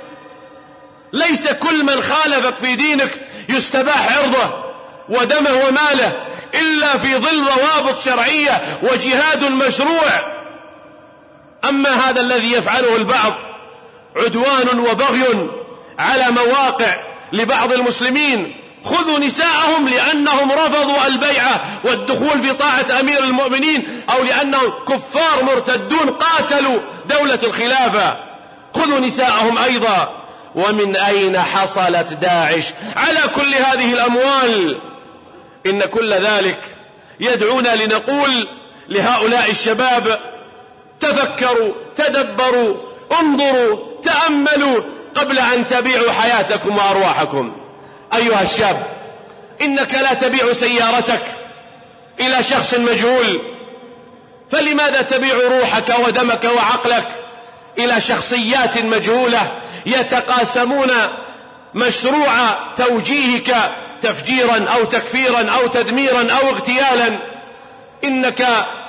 ليس كل من خالفك في دينك يستباح عرضه ودمه وماله إلا في ظل ضوابط شرعية وجهاد مشروع. أما هذا الذي يفعله البعض عدوان وبغي على مواقع لبعض المسلمين، خذوا نساءهم لأنهم رفضوا البيعة والدخول في طاعة أمير المؤمنين، أو لأنهم كفار مرتدون قاتلوا دولة الخلافة، خذوا نساءهم أيضا. ومن أين حصلت داعش على كل هذه الأموال؟ إن كل ذلك يدعونا لنقول لهؤلاء الشباب تفكروا، تدبروا، انظروا، تأملوا قبل أن تبيعوا حياتكم وأرواحكم. أيها الشاب، إنك لا تبيع سيارتك إلى شخص مجهول، فلماذا تبيع روحك ودمك وعقلك إلى شخصيات مجهولة يتقاسمون مشروع توجيهك تفجيرا أو تكفيرا أو تدميرا أو اغتيالا؟ إنك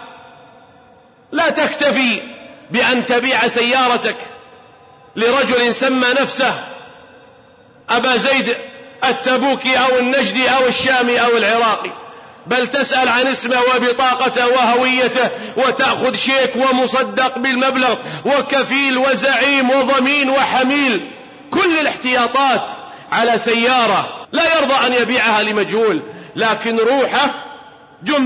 لا تكتفي بأن تبيع سيارتك لرجل سمى نفسه أبا زيد التبوكي أو النجدي أو الشامي أو العراقي، بل تسأل عن اسمه وبطاقته وهويته وتأخذ شيك ومصدق بالمبلغ وكفيل وزعيم وضمين وحميل، كل الاحتياطات على سيارة لا يرضى أن يبيعها لمجهول، لكن روحه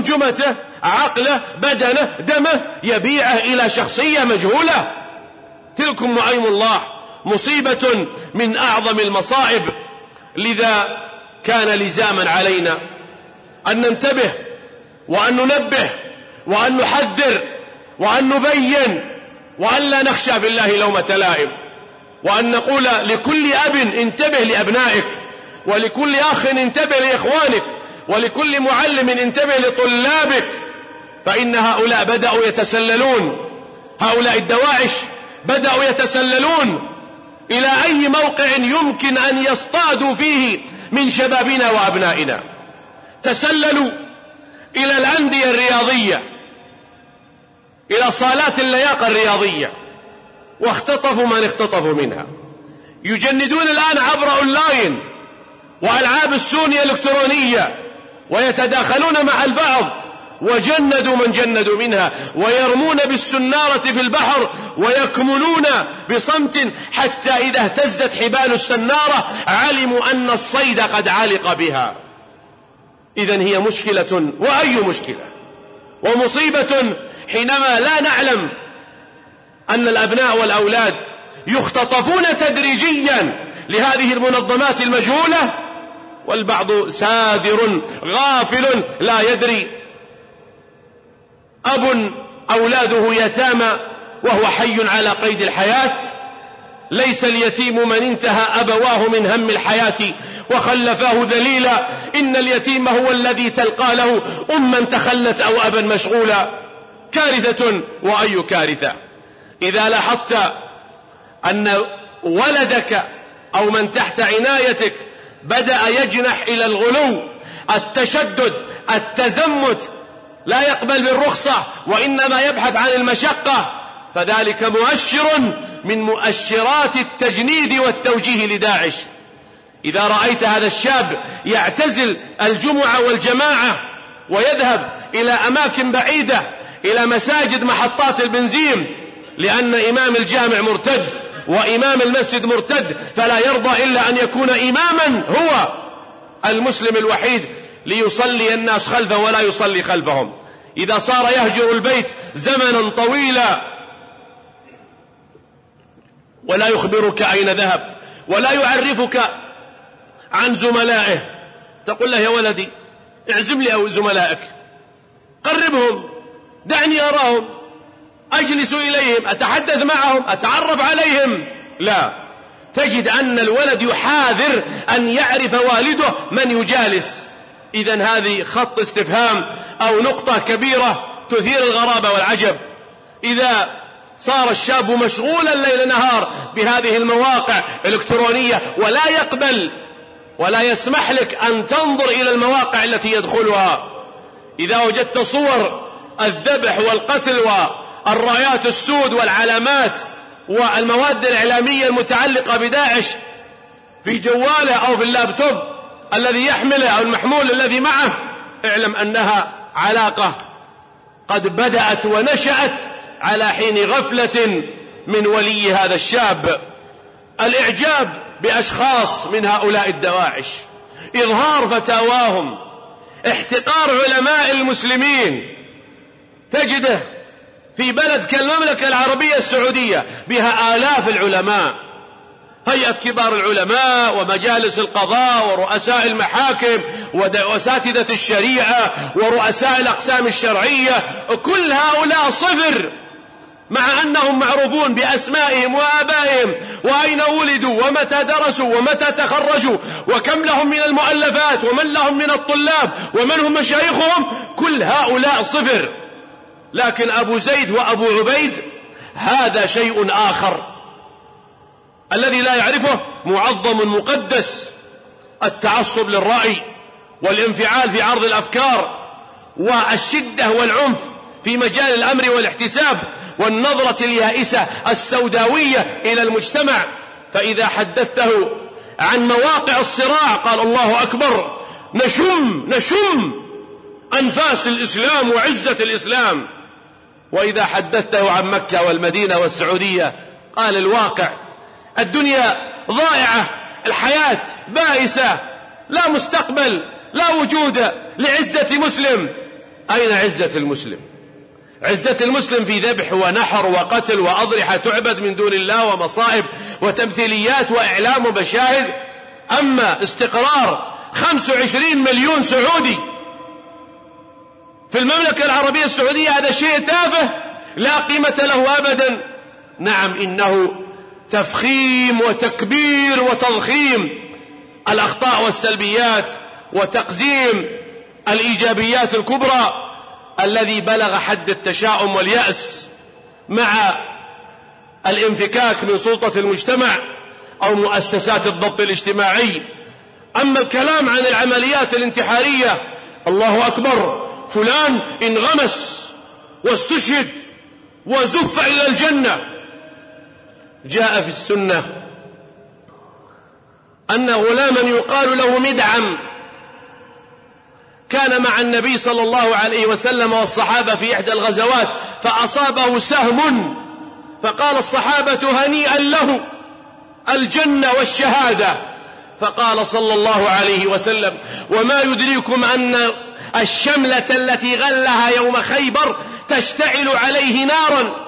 جمجمته عقله بدنه دمه يبيعه إلى شخصية مجهولة. تلكم نعيم الله، مصيبة من أعظم المصائب. لذا كان لزاما علينا أن ننتبه وأن ننبه وأن نحذر وأن نبين وأن لا نخشى في الله لومة لائم، وأن نقول لكل أب انتبه لأبنائك، ولكل أخ انتبه لإخوانك، ولكل معلم انتبه لطلابك، فإن هؤلاء بدأوا يتسللون، هؤلاء الدواعش بدأوا يتسللون إلى أي موقع يمكن أن يصطادوا فيه من شبابنا وأبنائنا. تسللوا إلى الأندية الرياضية، إلى صالات اللياقة الرياضية، واختطفوا من اختطفوا منها. يجندون الآن عبر أونلاين وألعاب السونية الإلكترونية، ويتداخلون مع البعض، وجندوا من جندوا منها، ويرمون بالسنارة في البحر، ويكمنون بصمت حتى إذا اهتزت حبال السنارة علموا أن الصيد قد علق بها. إذن هي مشكلة، وأي مشكلة ومصيبة حينما لا نعلم أن الأبناء والأولاد يختطفون تدريجيا لهذه المنظمات المجهولة، والبعض سادر غافل لا يدري. أب أولاده يتامى وهو حي على قيد الحياة. ليس اليتيم من انتهى أبواه من هم الحياة وخلفاه ذليلا، إن اليتيم هو الذي تلقى له أما تخلت أو أبا مشغولا. كارثة، وأي كارثة. إذا لاحظت أن ولدك أو من تحت عنايتك بدأ يجنح إلى الغلو، التشدد، التزمت، لا يقبل بالرخصة وإنما يبحث عن المشقة، فذلك مؤشر من مؤشرات التجنيد والتوجيه لداعش. إذا رأيت هذا الشاب يعتزل الجمعة والجماعة ويذهب إلى أماكن بعيدة، إلى مساجد محطات البنزين، لأن إمام الجامع مرتد وإمام المسجد مرتد، فلا يرضى إلا أن يكون إماما هو المسلم الوحيد ليصلي الناس خلفه ولا يصلي خلفهم. إذا صار يهجر البيت زمنا طويلا ولا يخبرك أين ذهب ولا يعرفك عن زملائه، تقول له يا ولدي اعزم لي أو زملائك، قربهم، دعني أراهم، أجلس إليهم، أتحدث معهم، أتعرف عليهم. لا، تجد أن الولد يحاذر أن يعرف والده من يجالس. إذن هذه خط استفهام أو نقطة كبيرة تثير الغرابة والعجب. إذا صار الشاب مشغولا ليل نهار بهذه المواقع الإلكترونية ولا يقبل ولا يسمح لك أن تنظر إلى المواقع التي يدخلها، إذا وجدت صور الذبح والقتل والرايات السود والعلامات والمواد الإعلامية المتعلقة بداعش في جواله أو في اللابتوب الذي يحمله أو المحمول الذي معه، اعلم أنها علاقة قد بدأت ونشأت على حين غفلة من ولي هذا الشاب. الإعجاب بأشخاص من هؤلاء الدواعش، إظهار فتاواهم، احتقار علماء المسلمين. تجده في بلد كالمملكة العربية السعودية بها آلاف العلماء، هيئة كبار العلماء ومجالس القضاء ورؤساء المحاكم وأساتذة الشريعة ورؤساء الأقسام الشرعية، كل هؤلاء صفر، مع أنهم معروفون بأسمائهم وآبائهم وأين ولدوا ومتى درسوا ومتى تخرجوا وكم لهم من المؤلفات ومن لهم من الطلاب ومن هم مشايخهم، كل هؤلاء صفر. لكن أبو زيد وأبو عبيد هذا شيء آخر، الذي لا يعرفه معظم مقدس، التعصب للرأي والانفعال في عرض الأفكار والشدة والعنف في مجال الأمر والاحتساب والنظرة اليائسة السوداوية إلى المجتمع. فإذا حدثته عن مواقع الصراع قال الله أكبر، نشم أنفاس الإسلام وعزة الإسلام. وإذا حدثته عن مكة والمدينة والسعودية قال الواقع، الدنيا ضائعة، الحياة بائسة، لا مستقبل، لا وجود لعزة مسلم. أين عزة المسلم؟ عزة المسلم في ذبح ونحر وقتل وأضرحة تعبد من دون الله ومصائب وتمثيليات وإعلام ومشاهد. أما استقرار 25 مليون سعودي في المملكة العربية السعودية هذا شيء تافه لا قيمة له أبدا. نعم، إنه تفخيم وتكبير وتضخيم الأخطاء والسلبيات وتقزيم الإيجابيات الكبرى الذي بلغ حد التشاؤم واليأس مع الانفكاك من سلطة المجتمع أو مؤسسات الضبط الاجتماعي. أما الكلام عن العمليات الانتحارية، الله أكبر، فلان انغمس واستشهد وزف إلى الجنة. جاء في السنة أن غلاما يقال له مدعم كان مع النبي صلى الله عليه وسلم والصحابة في إحدى الغزوات فأصابه سهم، فقال الصحابة هنيئا له الجنة والشهادة، فقال صلى الله عليه وسلم وما يدريكم أن الشملة التي غلها يوم خيبر تشتعل عليه نارا.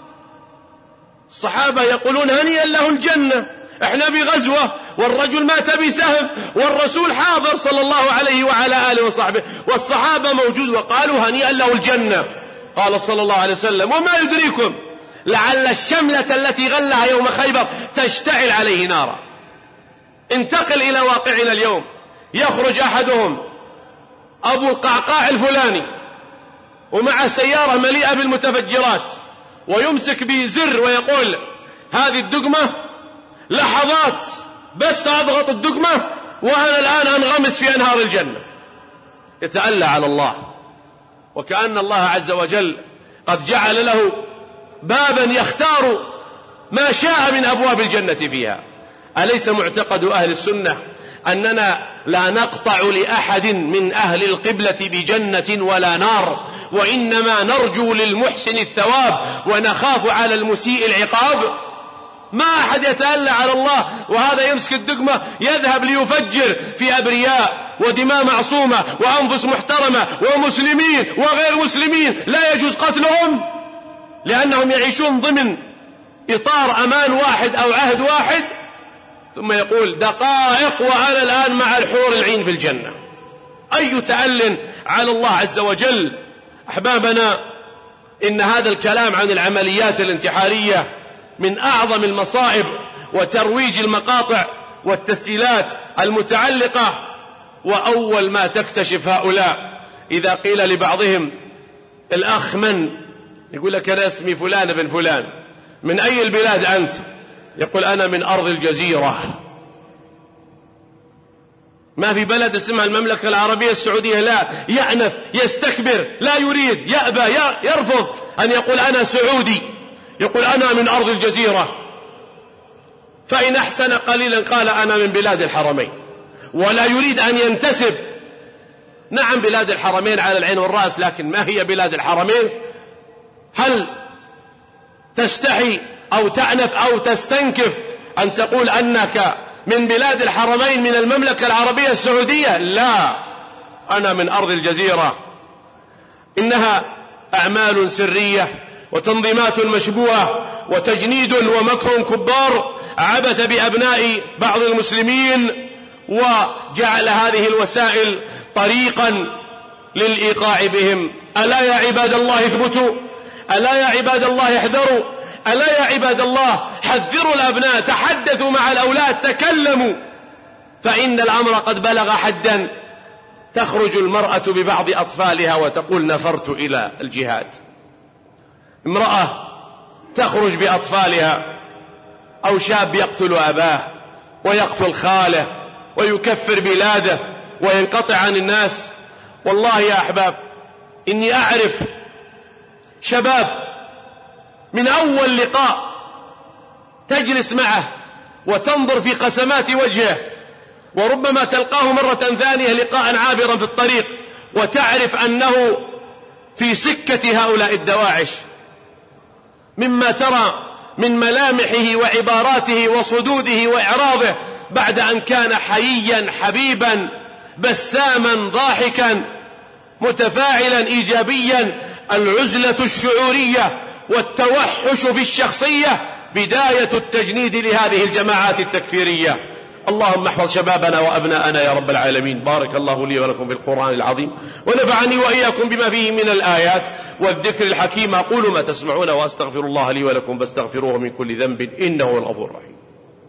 الصحابة يقولون هنيئا له الجنة، احنا بغزوة والرجل مات بسهم والرسول حاضر صلى الله عليه وعلى آله وصحبه والصحابة موجود، وقالوا هنيئا له الجنة. قال صلى الله عليه وسلم وما يدريكم لعل الشملة التي غلها يوم خيبر تشتعل عليه نارا. انتقل إلى واقعنا اليوم، يخرج أحدهم أبو القعقاع الفلاني ومع سيارة مليئة بالمتفجرات ويمسك بزر ويقول هذه الدقمة لحظات بس أضغط الدقمة وأنا الآن أنغمس في أنهار الجنة. يتألى على الله، وكأن الله عز وجل قد جعل له بابا يختار ما شاء من أبواب الجنة فيها. أليس معتقد أهل السنة أننا لا نقطع لأحد من أهل القبلة بجنة ولا نار، وإنما نرجو للمحسن الثواب ونخاف على المسيء العقاب؟ ما أحد يتألى على الله وهذا يمسك الدقمة يذهب ليفجر في أبرياء ودماء معصومة وأنفس محترمة ومسلمين وغير مسلمين لا يجوز قتلهم لأنهم يعيشون ضمن إطار أمان واحد أو عهد واحد، ثم يقول دقائق وأنا الآن مع الحور العين في الجنة. أي تأل على الله عز وجل. أحبابنا، إن هذا الكلام عن العمليات الانتحارية من أعظم المصائب وترويج المقاطع والتسجيلات المتعلقة. وأول ما تكتشف هؤلاء إذا قيل لبعضهم الأخ من؟ يقول لك أنا اسمي فلان بن فلان. من أي البلاد أنت؟ يقول أنا من أرض الجزيرة. ما في بلد اسمها المملكة العربية السعودية، لا، يأنف، يستكبر، لا يريد، يأبى، يرفض أن يقول أنا سعودي، يقول أنا من أرض الجزيرة. فإن أحسن قليلا قال أنا من بلاد الحرمين، ولا يريد أن ينتسب. نعم بلاد الحرمين على العين والرأس، لكن ما هي بلاد الحرمين؟ هل تستحي أو تأنف أو تستنكف أن تقول أنك من بلاد الحرمين من المملكة العربية السعودية؟ لا، أنا من أرض الجزيرة. إنها أعمال سرية وتنظيمات مشبوهة وتجنيد ومكر كبار عبث بأبناء بعض المسلمين، وجعل هذه الوسائل طريقا للإيقاع بهم. ألا يا عباد الله اثبتوا، ألا يا عباد الله احذروا، ألا يا عباد الله حذروا الأبناء، تحدثوا مع الأولاد، تكلموا، فإن الأمر قد بلغ حدا تخرج المرأة ببعض أطفالها وتقول نفرت إلى الجهاد. امرأة تخرج بأطفالها، أو شاب يقتل أباه ويقتل خاله ويكفر بلاده وينقطع عن الناس. والله يا أحباب إني أعرف شباب من أول لقاء تجلس معه وتنظر في قسمات وجهه، وربما تلقاه مرة ثانية لقاء عابرا في الطريق وتعرف أنه في سكة هؤلاء الدواعش، مما ترى من ملامحه وعباراته وصدوده وإعراضه بعد أن كان حييا حبيبا بساما ضاحكا متفاعلا إيجابيا، العزلة الشعورية والتوحش في الشخصية بداية التجنيد لهذه الجماعات التكفيرية. اللهم احفظ شبابنا وأبناءنا يا رب العالمين. بارك الله لي ولكم في القرآن العظيم ونفعني وإياكم بما فيه من الآيات والذكر الحكيم. أقول ما تسمعون وأستغفر الله لي ولكم فاستغفروه من كل ذنب إنه هو الغفور الرحيم.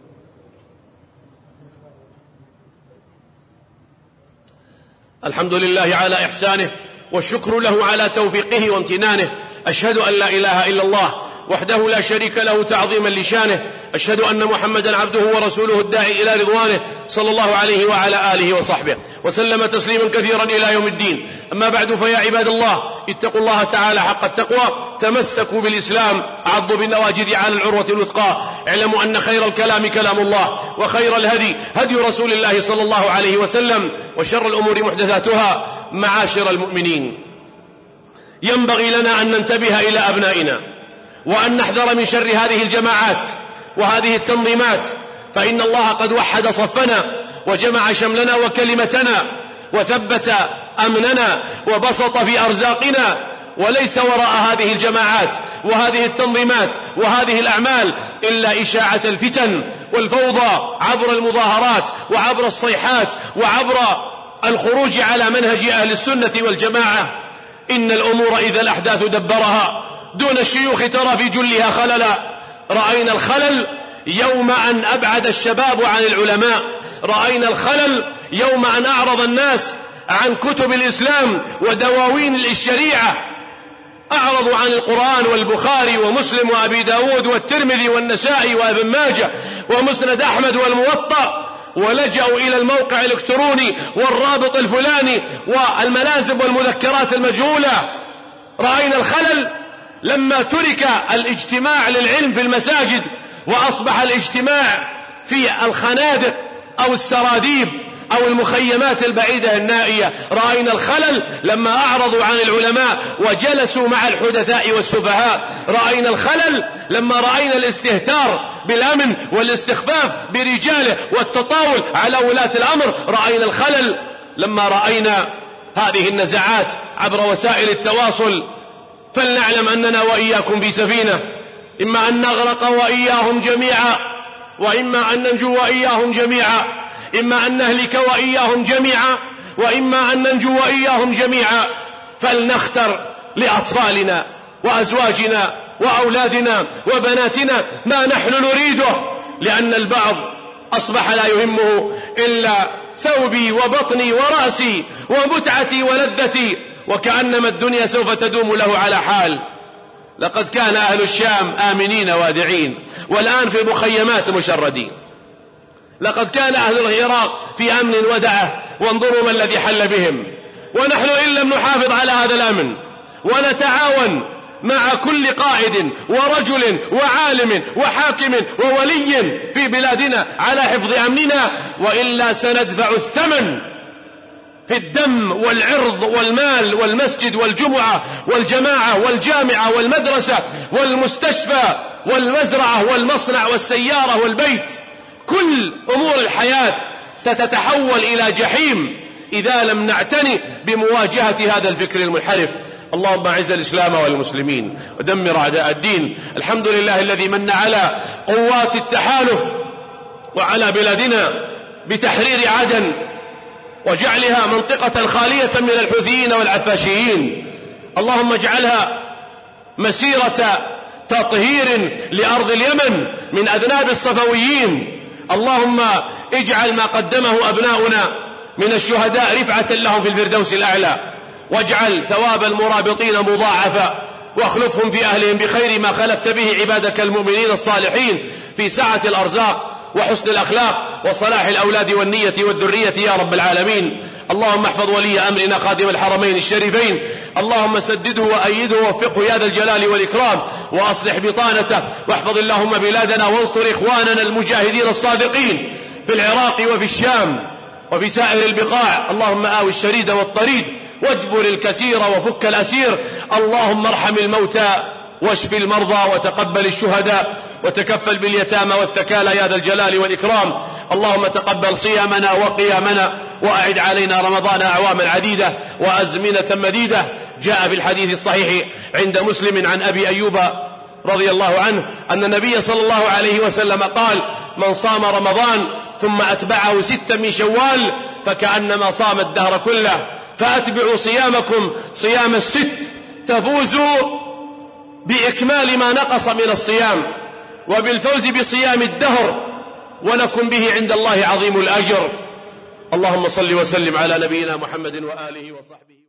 الحمد لله على إحسانه والشكر له على توفيقه وامتنانه. أشهد أن لا إله إلا الله وحده لا شريك له تعظيما لشانه. أشهد أن محمدا عبده ورسوله الداعي إلى رضوانه صلى الله عليه وعلى آله وصحبه وسلم تسليما كثيرا إلى يوم الدين. أما بعد فيا عباد الله اتقوا الله تعالى حق التقوى. تمسكوا بالإسلام عضوا بالنواجذ على العروة الوثقى. اعلموا أن خير الكلام كلام الله وخير الهدي هدي رسول الله صلى الله عليه وسلم وشر الأمور محدثاتها. معاشر المؤمنين، ينبغي لنا أن ننتبه إلى أبنائنا وأن نحذر من شر هذه الجماعات وهذه التنظيمات، فإن الله قد وحد صفنا وجمع شملنا وكلمتنا وثبت أمننا وبسط في أرزاقنا، وليس وراء هذه الجماعات وهذه التنظيمات وهذه الأعمال إلا إشاعة الفتن والفوضى عبر المظاهرات وعبر الصيحات وعبر الخروج على منهج أهل السنة والجماعة. إن الأمور إذا الأحداث دبرها دون الشيوخ ترى في جلها خللا. رأينا الخلل يوم أن أبعد الشباب عن العلماء، رأينا الخلل يوم أن أعرض الناس عن كتب الإسلام ودواوين الشريعة، أعرضوا عن القرآن والبخاري ومسلم وأبي داود والترمذي والنسائي وابن ماجه ومسند أحمد والموطأ، ولجأوا إلى الموقع الإلكتروني والرابط الفلاني والملازم والمذكرات المجهولة. رأينا الخلل لما ترك الاجتماع للعلم في المساجد وأصبح الاجتماع في الخنادق أو السراديب أو المخيمات البعيدة النائية. رأينا الخلل لما أعرضوا عن العلماء وجلسوا مع الحدثاء والسفهاء. رأينا الخلل لما رأينا الاستهتار بالأمن والاستخفاف برجاله والتطاول على ولاة الأمر. رأينا الخلل لما رأينا هذه النزعات عبر وسائل التواصل. فلنعلم أننا وإياكم في سفينة، إما أن نغرق وإياهم جميعا وإما أن ننجو وإياهم جميعا، إما أن نهلك وإياهم جميعا وإما أن ننجو وإياهم جميعا. فلنختر لأطفالنا وأزواجنا وأولادنا وبناتنا ما نحن نريده، لأن البعض أصبح لا يهمه إلا ثوبي وبطني ورأسي ومتعتي ولذتي، وكأنما الدنيا سوف تدوم له على حال. لقد كان أهل الشام آمنين وادعين والآن في المخيمات مشردين. لقد كان أهل العراق في أمن ودعة وانظروا ما الذي حل بهم. ونحن إن لم نحافظ على هذا الأمن ونتعاون مع كل قائد ورجل وعالم وحاكم وولي في بلادنا على حفظ أمننا، وإلا سندفع الثمن في الدم والعرض والمال والمسجد والجمعة والجماعة والجامعة والمدرسة والمستشفى والمزرعة والمصنع والسيارة والبيت. كل أمور الحياة ستتحول إلى جحيم إذا لم نعتني بمواجهة هذا الفكر المنحرف. اللهم أعز الإسلام والمسلمين ودمر أعداء الدين. الحمد لله الذي من على قوات التحالف وعلى بلادنا بتحرير عدن وجعلها منطقة خالية من الحوثيين والعفاشيين. اللهم اجعلها مسيرة تطهير لأرض اليمن من أذناب الصفويين. اللهم اجعل ما قدمه أبناؤنا من الشهداء رفعة لهم في الفردوس الأعلى، واجعل ثواب المرابطين مضاعفا، واخلفهم في أهلهم بخير ما خلفت به عبادك المؤمنين الصالحين في سعة الأرزاق وحسن الأخلاق وصلاح الأولاد والنية والذرية يا رب العالمين. اللهم احفظ ولي أمرنا خادم الحرمين الشريفين، اللهم سدده وأيده ووفقه يا ذا الجلال والإكرام، وأصلح بطانته، واحفظ اللهم بلادنا وانصر إخواننا المجاهدين الصادقين في العراق وفي الشام وفي سائر البقاع. اللهم آوي الشريد والطريد واجبر الكسير وفك الأسير. اللهم ارحم الموتى واشف المرضى وتقبل الشهداء وتكفل باليتامى والثكالى يا ذا الجلال والإكرام. اللهم تقبل صيامنا وقيامنا، وأعد علينا رمضان أعواما عديدة وأزمنة مديدة جاء في الحديث الصحيح عند مسلم عن أبي أيوب رضي الله عنه أن النبي صلى الله عليه وسلم قال: من صام رمضان ثم أتبعه 6 من شوال فكأنما صام الدهر كله. فأتبعوا صيامكم صيام الست تفوزوا بإكمال ما نقص من الصيام وبالفوز بصيام الدهر، ولكم به عند الله عظيم الأجر. اللهم صل وسلم على نبينا محمد وآله وصحبه.